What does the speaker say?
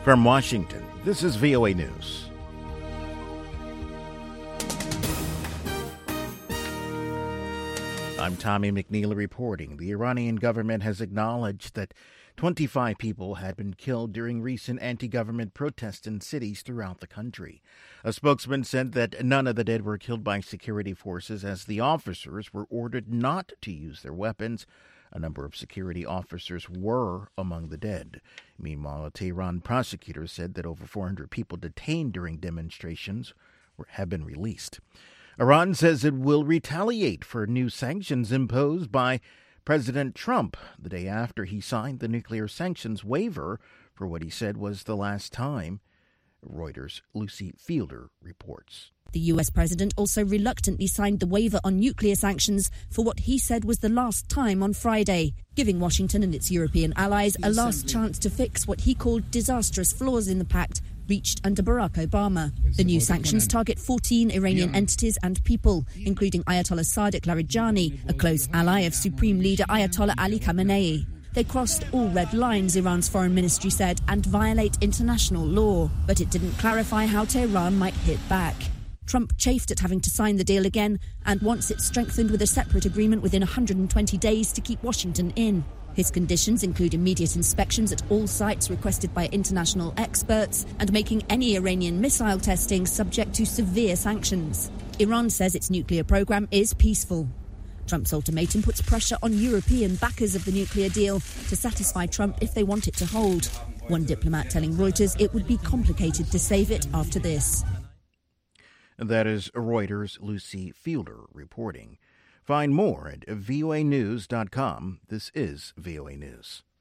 From Washington, this is VOA News. I'm Tommy McNeil reporting. The Iranian government has acknowledged that 25 people had been killed during recent anti-government protests in cities throughout the country. A spokesman said that none of the dead were killed by security forces, as the officers were ordered not to use their weapons. A number of security officers were among the dead. Meanwhile, a Tehran prosecutor said that over 400 people detained during demonstrations have been released. Iran says it will retaliate for new sanctions imposed by President Trump the day after he signed the nuclear sanctions waiver for what he said was the last time. Reuters' Lucy Fielder reports. The U.S. president also reluctantly signed the waiver on nuclear sanctions for what he said was the last time on Friday, giving Washington and its European allies a last chance to fix what he called disastrous flaws in the pact reached under Barack Obama. The new sanctions target 14 Iranian entities and people, including Ayatollah Sadiq Larijani, a close ally of Supreme Leader Ayatollah Ali Khamenei. They crossed all red lines, Iran's foreign ministry said, and violate international law. But it didn't clarify how Tehran might hit back. Trump chafed at having to sign the deal again and wants it strengthened with a separate agreement within 120 days to keep Washington in. His conditions include immediate inspections at all sites requested by international experts and making any Iranian missile testing subject to severe sanctions. Iran says its nuclear program is peaceful. Trump's ultimatum puts pressure on European backers of the nuclear deal to satisfy Trump if they want it to hold. One diplomat telling Reuters it would be complicated to save it after this. That is Reuters' Lucy Fielder reporting. Find more at voanews.com. This is VOA News.